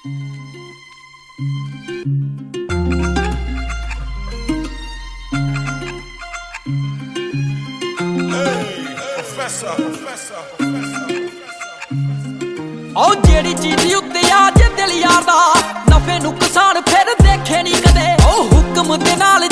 ਉਹ ਜਿਹੜੀ ਚੀਜ਼ ਉੱਤੇ ਆ ਜੇ ਦਿਲ ਯਾਰ ਦਾ ਨਫੇ ਨੁਕਸਾਨ ਫਿਰ ਦੇਖੇ ਨਹੀਂ ਕਦੇ ਉਹ ਹੁਕਮ ਦੇ ਨਾਲ